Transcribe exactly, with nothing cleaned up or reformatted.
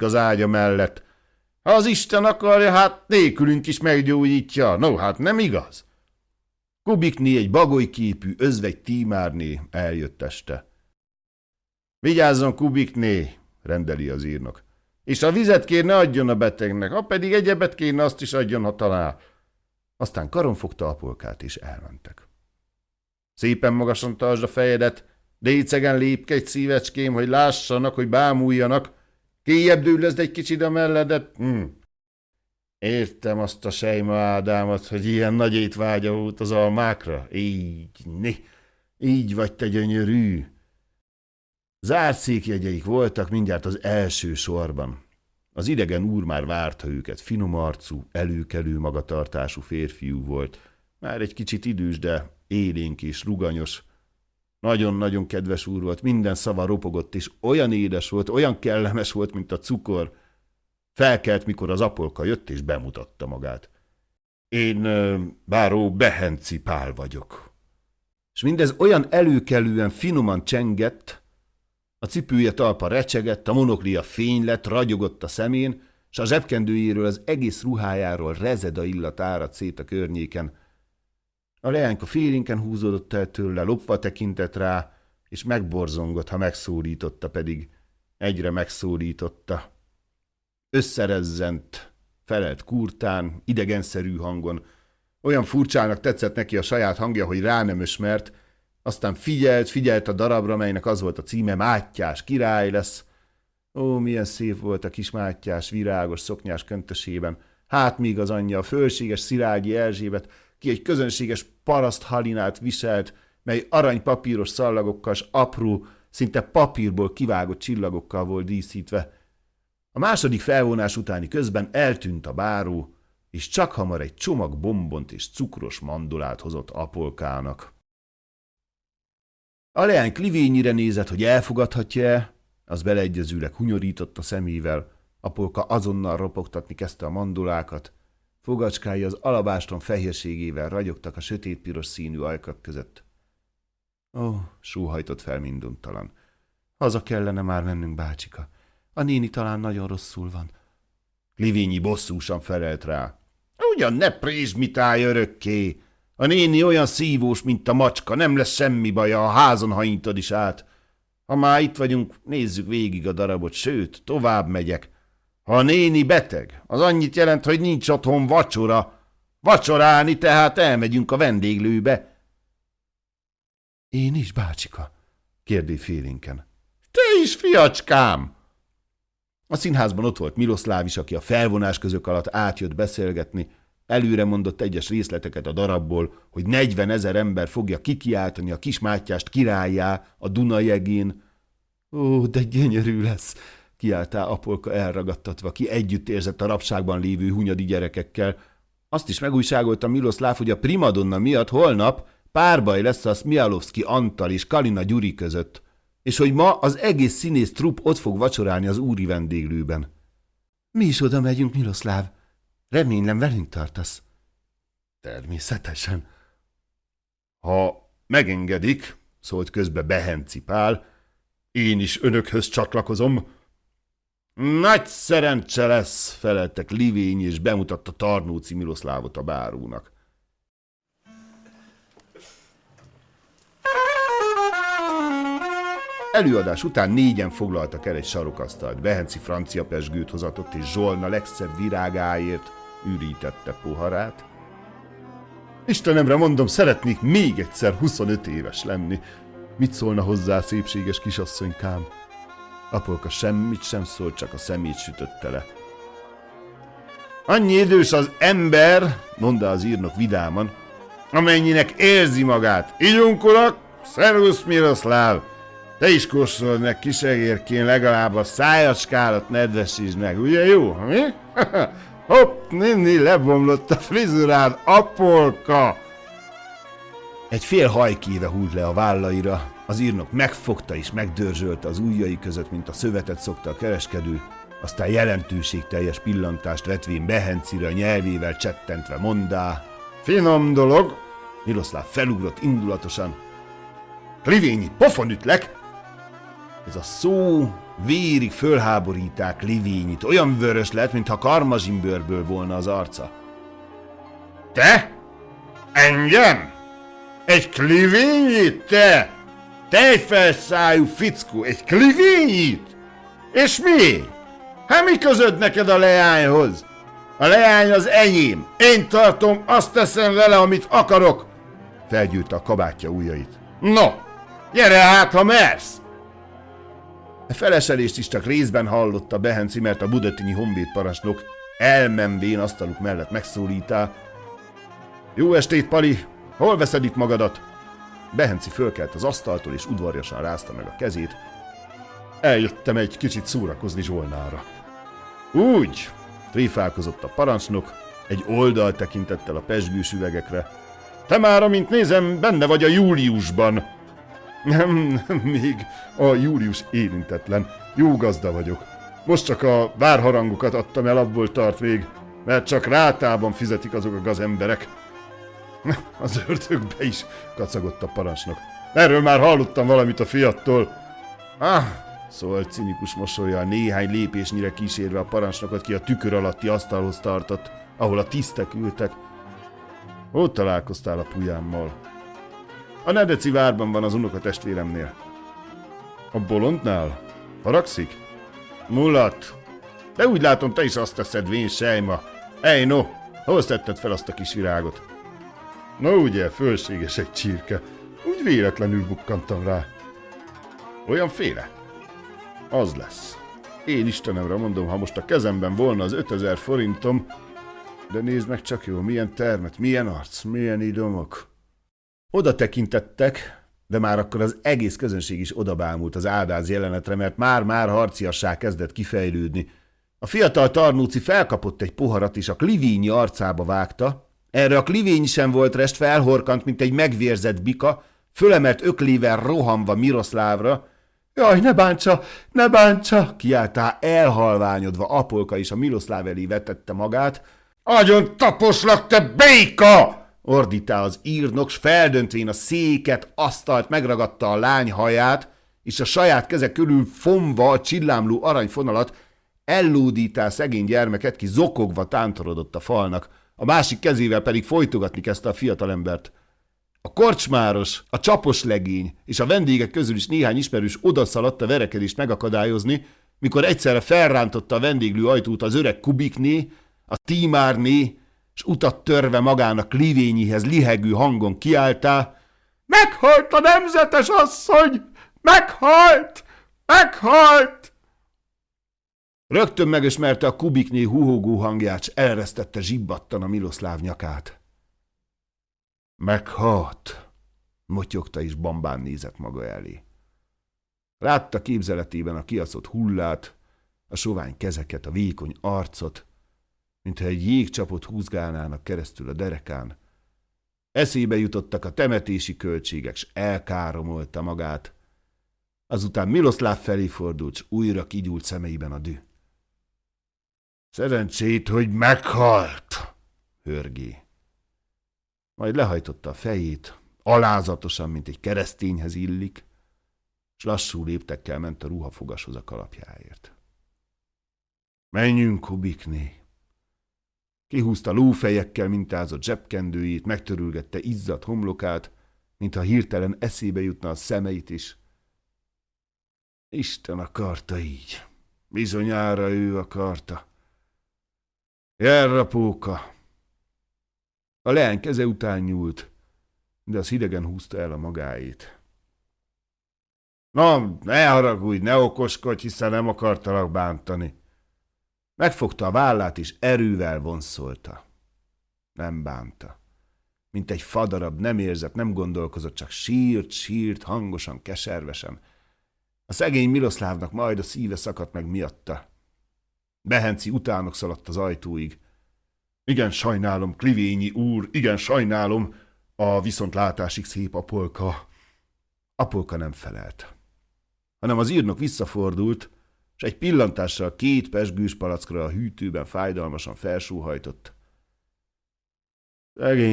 fekszünk az ágya mellett. Ha az Isten akarja, hát nélkülünk is meggyógyítja. No, hát nem igaz? Kubikné egy bagolyképű özvegy tímárné eljött este. Vigyázzon, Kubikné, rendeli az írnok. És a vizet kér, ne adjon a betegnek, ha pedig egyebet kérne, azt is adjon, ha talál. Aztán karon fogta Apolkát, és elmentek. Szépen magasan tartsd a fejedet, lécegen lépkedj, szívecském, hogy lássanak, hogy bámuljanak. Kéjjebb dőlözd egy kicsit a melledet. Hm. Értem azt a sejma Ádámot, hogy ilyen nagy étvágya volt az almákra. Így, né, így vagy te gyönyörű. Zárt székjegyeik voltak mindjárt az első sorban. Az idegen úr már várta őket, finom arcú, előkelő magatartású férfiú volt. Már egy kicsit idős, de élénk és ruganyos. Nagyon-nagyon kedves úr volt, minden szava ropogott, és olyan édes volt, olyan kellemes volt, mint a cukor. Felkelt, mikor az Apolka jött, és bemutatta magát. Én uh, báró Behenci Pál vagyok. És mindez olyan előkelően, finoman csengett, a cipője talpa recsegett, a monoklia fény lett, ragyogott a szemén, s a zsebkendőjéről, az egész ruhájáról rezeda illat áradt szét a környéken. A leányka félénken húzódott el tőle, lopva tekintett rá, és megborzongott, ha megszólította, pedig egyre megszólította. Összerezzent, felelt kurtán, idegenszerű hangon. Olyan furcsának tetszett neki a saját hangja, hogy rá nem ösmert. Aztán figyelt, figyelt a darabra, melynek az volt a címe, Mátyás király lesz. Ó, milyen szép volt a kis Mátyás virágos szoknyás köntösében. Hát még az anyja, a fölséges Szilágyi Erzsébet, ki egy közönséges paraszt halinát viselt, mely aranypapíros szallagokkal s apró, szinte papírból kivágott csillagokkal volt díszítve. A második felvonás utáni közben eltűnt a báró, és csak hamar egy csomag bombont és cukros mandulát hozott Apolkának. A leány klivényire nézett, hogy elfogadhatja-e, az beleegyezőleg hunyorított a szemével. Apolka azonnal ropogtatni kezdte a mandulákat. Fogacskái az alabáston fehérségével ragyogtak a sötétpiros színű ajkak között. Ó, sóhajtott fel minduntalan. Haza kellene már mennünk, bácsika. A néni talán nagyon rosszul van. Klivényi bosszúsan felelt rá. Ugyan ne prézsmitálj örökké! A néni olyan szívós, mint a macska, nem lesz semmi baja, ha házon hajintod is át. Ha már itt vagyunk, nézzük végig a darabot, sőt, tovább megyek. Ha a néni beteg, az annyit jelent, hogy nincs otthon vacsora. Vacsorálni, tehát elmegyünk a vendéglőbe. Én is, bácsika? Kérdé félénken. Te is, fiacskám! A színházban ott volt Miloszláv is, aki a felvonás közök alatt átjött beszélgetni. Előre mondott egyes részleteket a darabból, hogy negyvenezer ember fogja kikiáltani a kis Mátyást királlyá a Dunajegén. Ó, de gyönyörű lesz, kiáltá Apolka elragadtatva, ki együtt érzett a rabságban lévő hunyadi gyerekekkel. Azt is megújságolta Miloszláv, hogy a primadonna miatt holnap párbaj lesz a Szmialovszki Antal és Kalina Gyuri között, és hogy ma az egész színész trupp ott fog vacsorálni az úri vendéglőben. Mi is oda megyünk, Miloszláv. Remélem velünk tartasz. Természetesen. Ha megengedik, szólt közbe Behenci Pál, én is önökhöz csatlakozom. Nagy szerencse lesz, feleltek Livény, és bemutatta Tarnóci Miloszlávot a bárónak. Előadás után négyen foglaltak el egy sarokasztalt. Behenci francia pezsgőt hozatott, és Zsolna legszebb virágáért ürítette poharát. Istenemre mondom, szeretnék még egyszer huszonöt éves lenni. Mit szólna hozzá, szépséges kisasszonykám? Apolka semmit sem szólt, csak a szemét sütötte le. Annyi idős az ember, mondta az írnok vidáman, amennyinek érzi magát. Ígyunk, urak! Szervusz, Miroszláv! Te is kóstold meg, kisegérkén, legalább a szájacskálat nedvesítsd meg, ugye jó? Mi? Hopp, néni, lebomlott a frizurád, Apolka! Egy fél hajkéve húlt le a vállaira, az írnok megfogta és megdörzsölte az ujjai között, mint a szövetet szokta a kereskedő, aztán jelentőségteljes pillantást vetvén Behencire a nyelvével csettentve mondá. Finom dolog! Miroszláv felugrott indulatosan. Klivényi, pofon ütlek! Ez a szó Vérig fölháboríták Livényit, olyan vörös lett, mintha karmazsimbőrből volna az arca. Te? Engem? Egy Klivényit, te? Tejfelszájú fickó, egy Klivényit? És mi? Hát mi közöd neked a leányhoz? A leány az enyém. Én tartom, azt teszem vele, amit akarok. Felgyűrte a kabátja ujjait. No, gyere hát, ha mersz! A feleselést is csak részben hallotta Behenci, mert a budatinyi honvédparancsnok elmenvén asztaluk mellett megszólítá. Jó estét, Pali! Hol veszed itt magadat? Behenci fölkelt az asztaltól, és udvarjasan rázta meg a kezét. Eljöttem egy kicsit szórakozni Zsolnára. Úgy, tréfálkozott a parancsnok, egy oldal tekintettel a pezsgős üvegekre. Te már, amint nézem, benne vagy a júliusban. Nem, nem, még a július érintetlen. Jó gazda vagyok. Most csak a várharangokat adtam el, abból tart még, mert csak rátában fizetik azok a gazemberek. Az ördögbe is, kacagott a parancsnok. Erről már hallottam valamit a fiattól. Ah, szólt cinikus mosollyal, néhány lépésnyire kísérve a parancsnokot, ki a tükör alatti asztalhoz tartott, ahol a tisztek ültek. Hol találkoztál a pulyámmal? A Nedeci várban van az unokatestvéremnél. A bolondnál? Haragszik? Mulat! De úgy látom, te is azt teszed, vén sejma. Ej, no! Hol szedted fel azt a kis virágot? Na ugye, fölséges egy csirke. Úgy véletlenül bukkantam rá. Olyan féle? Az lesz. Én Istenemre mondom, ha most a kezemben volna az ötezer forintom, de nézd meg csak jó, milyen termet, milyen arc, milyen idomok. Oda tekintettek, de már akkor az egész közönség is odabámult az áldáz jelenetre, mert már-már harciassá kezdett kifejlődni. A fiatal Tarnóci felkapott egy poharat, és a Klivényi arcába vágta. Erre a Klivényi sem volt rest, felhorkant, mint egy megvérzett bika, fölemelt öklével rohanva Miroszlávra. Jaj, ne bántsa, ne bántsa! Kiáltá elhalványodva Apolka, is a Miroszláv elé vetette magát. Agyon taposlak, te béka! Ordítá az írnok, s feldöntvén a széket, asztalt megragadta a lány haját, és a saját keze körül fonva a csillámló aranyfonalat ellódítá szegény gyermeket, ki zokogva tántorodott a falnak, a másik kezével pedig folytogatni kezdte a fiatalembert. A korcsmáros, a csapos legény és a vendégek közül is néhány ismerős odaszaladt a verekedést megakadályozni, mikor egyszerre felrántotta a vendéglő ajtót az öreg Kubikné, a Tímárné, s utat törve magának Klivényihez lihegő hangon kiáltá: meghalt a nemzetes asszony! Meghalt! Meghalt! Rögtön megismerte a Kubikné huhogó hangját, s elresztette zsibbattan a Miroszláv nyakát. Meghalt, motyogta, és bambán nézett maga elé. Látta képzeletében a kiaszott hullát, a sovány kezeket, a vékony arcot, mintha egy jégcsapot húzgálnának keresztül a derekán. Eszébe jutottak a temetési költségek, s elkáromolta magát. Azután Miroszláv felé fordult, s újra kigyúlt szemeiben a düh. Szerencsét, hogy meghalt, hörgé. Majd lehajtotta a fejét, alázatosan, mint egy keresztényhez illik, s lassú léptekkel ment a ruhafogashoz a kalapjáért. Menjünk, Kubikné! Kihúzta lófejekkel mintázott zsebkendőjét, megtörülgette izzadt homlokát, mintha hirtelen eszébe jutna a szemeit is. Isten akarta így. Bizonyára ő akarta. Jerra, póka! A leány keze után nyúlt, de az hidegen húzta el a magáét. Na, ne haragudj, ne okoskodj, hiszen nem akartalak bántani. Megfogta a vállát, és erővel vonszolta. Nem bánta. Mint egy fadarab, nem érzett, nem gondolkozott, csak sírt, sírt, hangosan, keservesen. A szegény Miroszlávnak majd a szíve szakadt meg miatta. Behenci utánok szaladt az ajtóig. Igen, sajnálom, Klivényi úr, igen, sajnálom, a viszontlátásig szép Apolka. Apolka nem felelt, hanem az írnok visszafordult, és egy pillantással két pezsgős palackra a hűtőben fájdalmasan felsóhajtott. Szegény